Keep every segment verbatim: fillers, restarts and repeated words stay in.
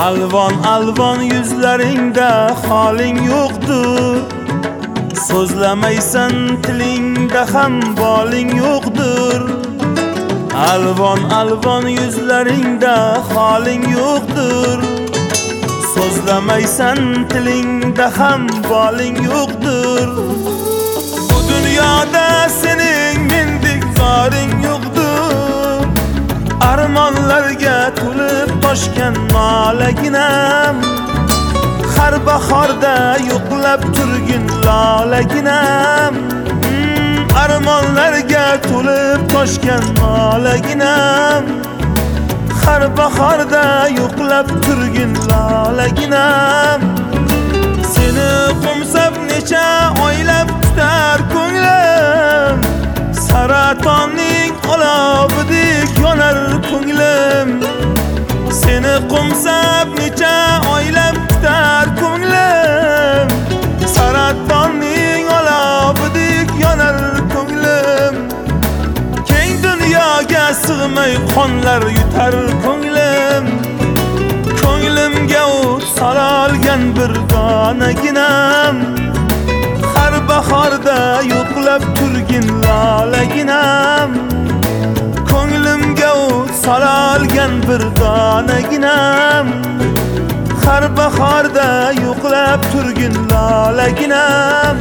Alvon alvon yuzlaringda holing yo'qdir. So'zlamaysan tilingda ham boling yo'qdir. Alvon alvon yuzlaringda holing yo'qdir. So'zlamaysan tilingda ham boling yo'qdir. Bu dunyoda sening mendek zoring yo'qdir. Armonlarga to'lib toshgan molaginam, har bahorda yo'qlab turgin lolaginam. hmm, Armonlarga to'lib toshgan molaginam, har bahorda yo'qlab turgin lolaginam. Seni qo'msab necha oylab tutar ko'nglim, saratonning olovidek yonar ko'nglim. Seni qo'msab necha oylab tutar ko'nglim, saratonning olovidek yonar ko'nglim. Keng dunyoga sig'may qonlar yutar ko'nglim. Ko'nglimga o't sololgan bir donaginam, har bahorda yo'qlab turgin lolaginam. Ko'nglimga o't sololgan bir donaginam, har bahorda yo'qlab turgin lolaginam.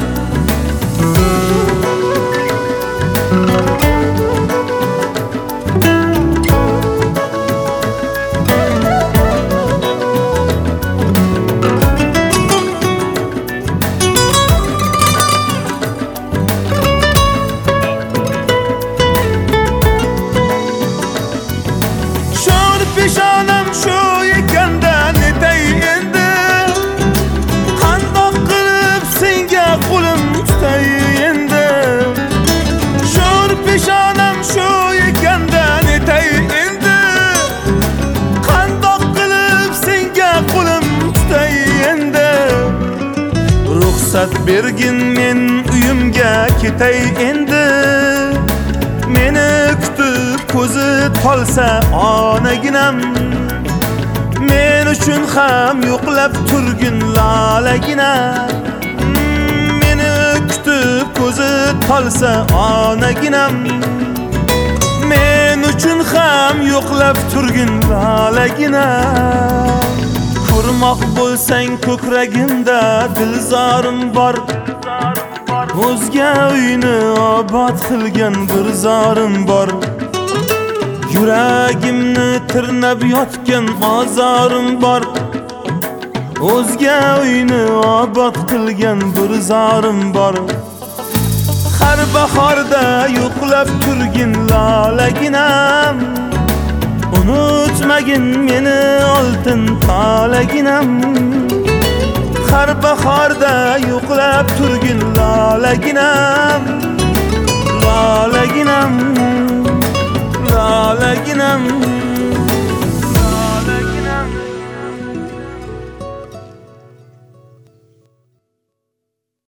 Peshonam shu ekanda netay endi, qandoq qilib senga qo'lim tutay endi. Sho'r peshonam shu ekanda netay endi, qandoq qilib senga qo'lim tutay endi. Ruxsat bergin men uyimga ketay endi, meni kutib ko'zi tolsa onaginam. Men uchun ham yo'qlab turgin lolaginam. Meni kutib ko'zi tolsa onaginam. Men uchun ham yo'qlab turgin lolaginam. Ko'rmoq bo'lsang ko'kragimda dilzorim bor, o'zga uyni obod qilgan bir zorim bor. Yuragimni tirnab yotgan ozorim bor, o'zga uyni obod qilgan bir zorim bor. Har bahorda yo'qlab turgin lolaginam, unutmagin meni oltin tolaginam. Har bahorda yo'qlab turgin lolaginam.